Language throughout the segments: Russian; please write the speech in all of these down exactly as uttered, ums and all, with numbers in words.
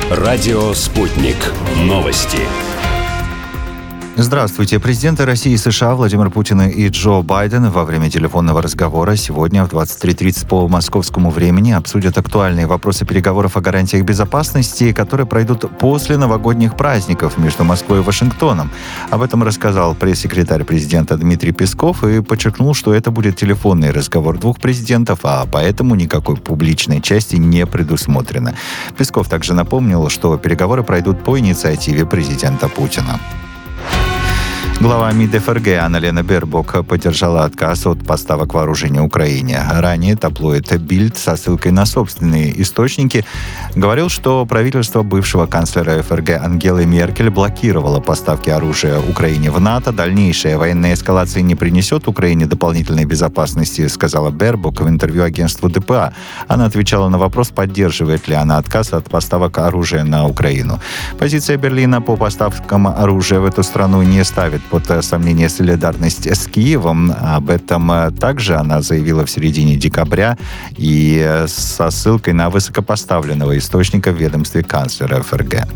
Радио «Спутник». Новости. Здравствуйте. Президенты России и США Владимир Путин и Джо Байден во время телефонного разговора сегодня в двадцать три тридцать по московскому времени обсудят актуальные вопросы переговоров о гарантиях безопасности, которые пройдут после новогодних праздников между Москвой и Вашингтоном. Об этом рассказал пресс-секретарь президента Дмитрий Песков и подчеркнул, что это будет телефонный разговор двух президентов, а поэтому никакой публичной части не предусмотрено. Песков также напомнил, что переговоры пройдут по инициативе президента Путина. Глава МИД ФРГ Анна-Лена Бербок поддержала отказ от поставок вооружения Украине. Ранее таблоид «Бильд» со ссылкой на собственные источники говорил, что правительство бывшего канцлера ФРГ Ангелы Меркель блокировало поставки оружия Украине в НАТО. Дальнейшая военная эскалация не принесет Украине дополнительной безопасности, сказала Бербок в интервью агентству ДПА. Она отвечала на вопрос, поддерживает ли она отказ от поставок оружия на Украину. Позиция Берлина по поставкам оружия в эту страну не ставит под сомнение солидарность с Киевом. Об этом также она заявила в середине декабря и со ссылкой на высокопоставленного источника в ведомстве канцлера ФРГ.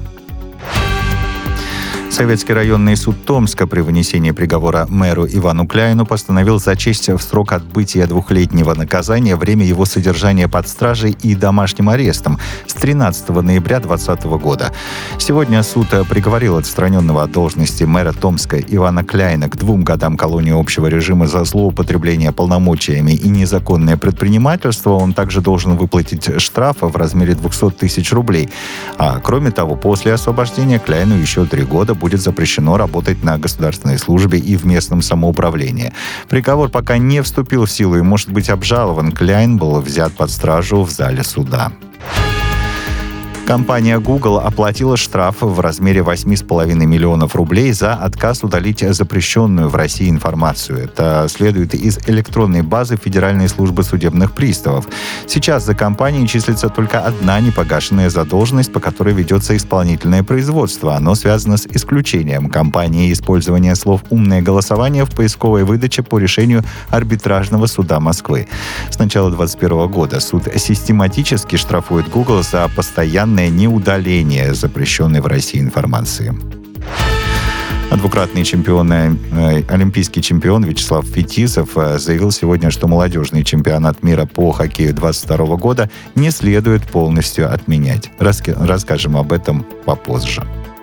Советский районный суд Томска при вынесении приговора мэру Ивану Кляйну постановил зачесть в срок отбытия двухлетнего наказания время его содержания под стражей и домашним арестом с тринадцатого ноября двадцатого года. Сегодня суд приговорил отстраненного от должности мэра Томска Ивана Кляйна к двум годам колонии общего режима за злоупотребление полномочиями и незаконное предпринимательство. Он также должен выплатить штраф в размере двухсот тысяч рублей. А кроме того, после освобождения Кляйну еще три года будет запрещено работать на государственной службе и в местном самоуправлении. Приговор пока не вступил в силу и может быть обжалован. Кляйн был взят под стражу в зале суда. Компания Google оплатила штраф в размере восемь с половиной миллионов рублей за отказ удалить запрещенную в России информацию. Это следует из электронной базы Федеральной службы судебных приставов. Сейчас за компанией числится только одна непогашенная задолженность, по которой ведется исполнительное производство. Оно связано с исключением компании использования слов «умное голосование» в поисковой выдаче по решению арбитражного суда Москвы. С начала двадцать первого года суд систематически штрафует Google за постоянное неудаление запрещенной в России информации. Двукратный чемпион, э, олимпийский чемпион Вячеслав Фетисов заявил сегодня, что молодежный чемпионат мира по хоккею двадцать второго года не следует полностью отменять. Раска- расскажем об этом попозже.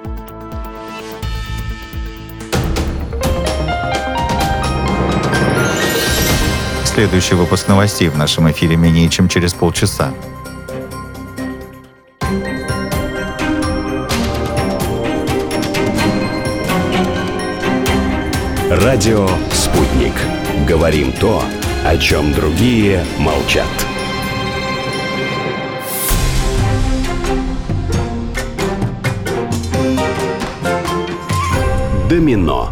Следующий выпуск новостей в нашем эфире менее чем через полчаса. Радио «Спутник». Говорим то, о чем другие молчат. Домино.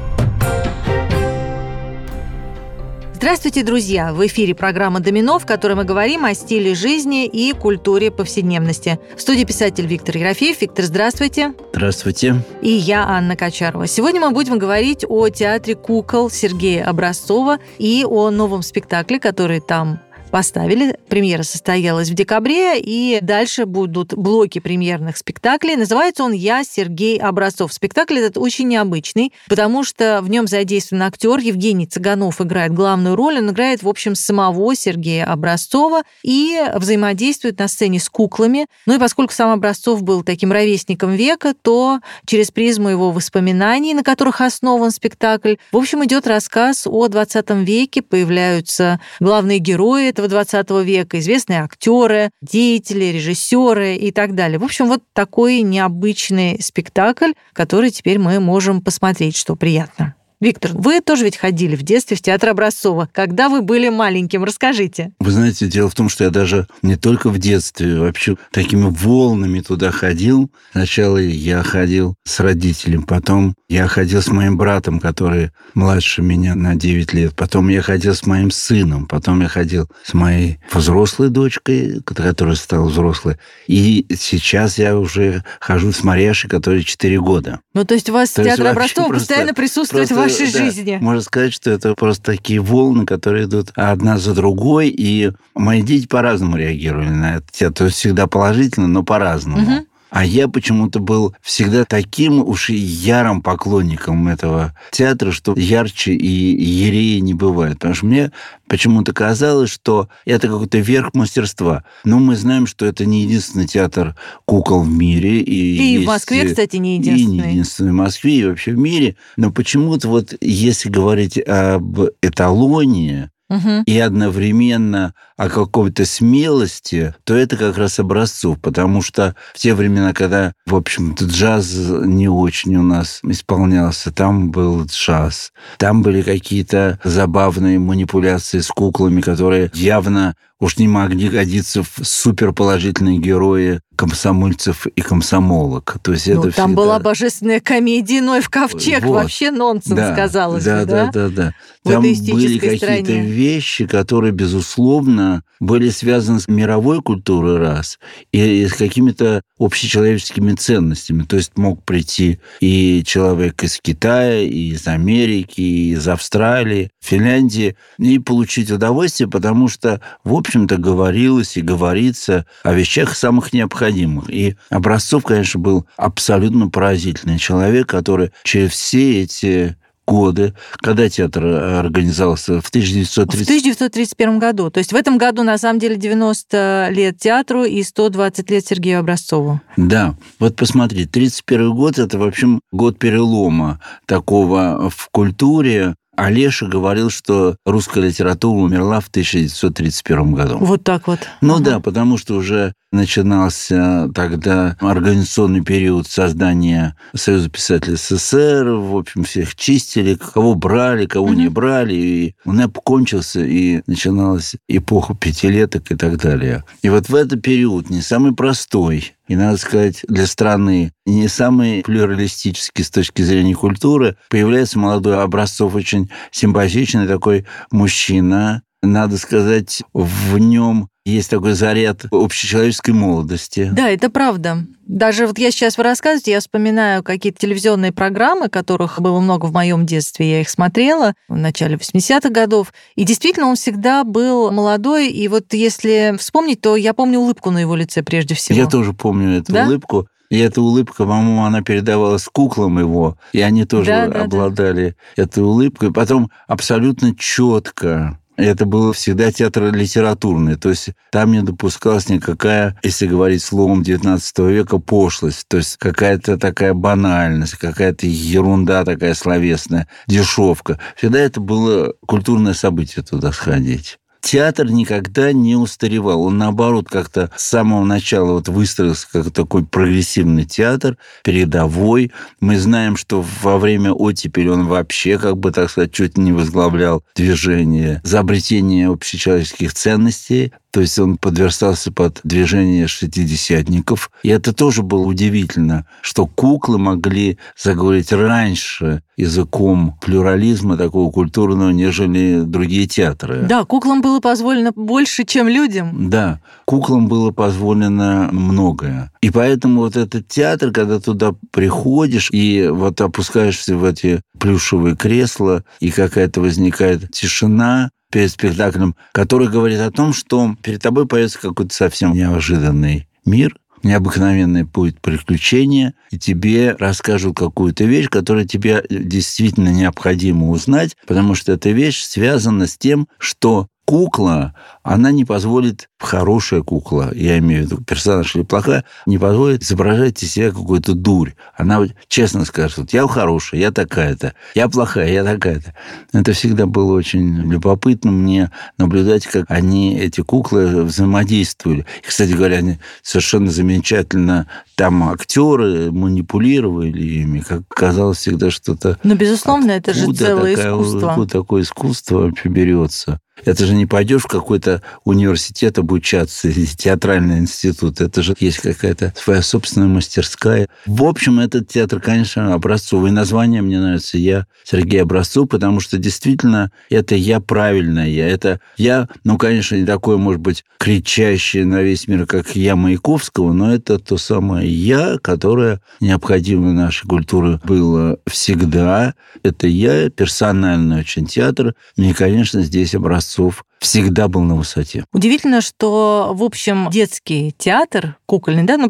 Здравствуйте, друзья! В эфире программа «Домино», в которой мы говорим о стиле жизни и культуре повседневности. В студии писатель Виктор Ерофеев. Виктор, здравствуйте. Здравствуйте. И я, Анна Качарова. Сегодня мы будем говорить о театре кукол Сергея Образцова и о новом спектакле, который там поставили. Премьера состоялась в декабре, и дальше будут блоки премьерных спектаклей. Называется он «Я, Сергей Образцов». Спектакль этот очень необычный, потому что в нем задействован актер Евгений Цыганов, играет главную роль. Он играет, в общем, самого Сергея Образцова и взаимодействует на сцене с куклами. Ну и поскольку сам Образцов был таким ровесником века, то через призму его воспоминаний, на которых основан спектакль, в общем, идет рассказ о двадцатом веке. Появляются главные герои этого двадцатого века, известные актеры, деятели, режиссеры и так далее. В общем, вот такой необычный спектакль, который теперь мы можем посмотреть, что приятно. Виктор, вы тоже ведь ходили в детстве в театр Образцова. Когда вы были маленьким, расскажите. Вы знаете, дело в том, что я даже не только в детстве, вообще такими волнами туда ходил. Сначала я ходил с родителем, потом я ходил с моим братом, который младше меня на девять лет. Потом я ходил с моим сыном, потом я ходил с моей взрослой дочкой, которая стала взрослой. И сейчас я уже хожу с Марьяшей, которой четыре года. Ну, то есть у вас то театр Образцова просто, постоянно присутствует просто, в вашей да, жизни. Можно сказать, что это просто такие волны, которые идут одна за другой, и мои дети по-разному реагировали на это. То есть всегда положительно, но по-разному. Угу. А я почему-то был всегда таким уж и ярым поклонником этого театра, что ярче и ярее не бывает. Потому что мне почему-то казалось, что это какой-то верх мастерства. Но мы знаем, что это не единственный театр кукол в мире. И, и есть... в Москве, кстати, не единственный. И не единственный в Москве, и вообще в мире. Но почему-то вот если говорить об эталоне, угу. и одновременно о какой-то смелости, то это как раз Образцов, потому что в те времена, когда, в общем-то, джаз не очень у нас исполнялся, там был джаз, там были какие-то забавные манипуляции с куклами, которые явно уж не могли годиться в суперположительные герои комсомольцев и комсомолок. То есть ну, это там всегда... была божественная комедия «Ноев ковчег», вот. Вообще нонсенс, да, казалось да, бы, да? Да, да, да. В там были стране. какие-то вещи, которые, безусловно, были связаны с мировой культурой, раз, и с какими-то общечеловеческими ценностями. То есть мог прийти и человек из Китая, и из Америки, и из Австралии, Финляндии, и получить удовольствие, потому что, в общем-то, говорилось и говорится о вещах самых необходимых. И Образцов, конечно, был абсолютно поразительный человек, который через все эти годы, когда театр организовался в тысяча девятьсот тридцать... В тысяча девятьсот тридцать первом году. То есть в этом году, на самом деле, девяносто лет театру и сто двадцать лет Сергею Образцову. Да. Вот посмотри, тридцать первый год – это, в общем, год перелома такого в культуре. Олеша говорил, что русская литература умерла в тысяча девятьсот тридцать первом году. Вот так вот. Ну ага. да, потому что уже начинался тогда организационный период создания Союза писателей СССР. В общем, всех чистили, кого брали, кого угу. не брали. И НЭП кончился, и начиналась эпоха пятилеток и так далее. И вот в этот период, не самый простой, и, надо сказать, для страны не самый плюралистический с точки зрения культуры, появляется молодой Образцов, очень симпатичный такой мужчина. Надо сказать, в нем есть такой заряд общечеловеческой молодости. Да, это правда. Даже вот я сейчас вы рассказываете, я вспоминаю какие-то телевизионные программы, которых было много в моем детстве, я их смотрела в начале восьмидесятых годов, и действительно он всегда был молодой, и вот если вспомнить, то я помню улыбку на его лице прежде всего. Я тоже помню эту да? улыбку. И эта улыбка, по-моему, она передавалась куклам его, и они тоже да, да, обладали да. этой улыбкой. Потом абсолютно четко. Это был всегда театр литературный, то есть там не допускалась никакая, если говорить словом девятнадцатого века, пошлость, то есть какая-то такая банальность, какая-то ерунда такая словесная, дешевка. Всегда это было культурное событие туда сходить. Театр никогда не устаревал. Он, наоборот, как-то с самого начала вот выстроился как такой прогрессивный театр, передовой. Мы знаем, что во время оттепели он вообще, как бы, так сказать, чуть не возглавлял движение за обретение общечеловеческих ценностей. То есть он подверстался под движение шестидесятников. И это тоже было удивительно, что куклы могли заговорить раньше языком плюрализма такого культурного, нежели другие театры. Да, куклам было позволено больше, чем людям. Да, куклам было позволено многое. И поэтому вот этот театр, когда туда приходишь и вот опускаешься в эти плюшевые кресла, и какая-то возникает тишина перед спектаклем, который говорит о том, что перед тобой появится какой-то совсем неожиданный мир, необыкновенное будет приключение, и тебе расскажут какую-то вещь, которая тебе действительно необходимо узнать, потому что эта вещь связана с тем, что кукла, она не позволит, хорошая кукла, я имею в виду персонаж или плохая, не позволит изображать из себя какую-то дурь. Она честно скажет, вот я хорошая, я такая-то, я плохая, я такая-то. Это всегда было очень любопытно мне наблюдать, как они, эти куклы, взаимодействовали. И, кстати говоря, они совершенно замечательно там актеры манипулировали ими, как казалось всегда что-то... Ну, безусловно, это же целое такая, искусство. Откуда такое искусство вообще берется? Это же не пойдешь в какой-то университет обучаться, или театральный институт. Это же есть какая-то своя собственная мастерская. В общем, этот театр, конечно, образцовый. Название мне нравится «Я Сергей Образцов», потому что действительно это «я» правильное «я». Это «я», ну, конечно, не такое, может быть, кричащее на весь мир, как «я» Маяковского, но это то самое «я», которое необходимо нашей культуре было всегда. Это «я», персональный очень театр. И, конечно, здесь Образцов всегда был на высоте. Удивительно, что, в общем, детский театр кукольный, да, ну,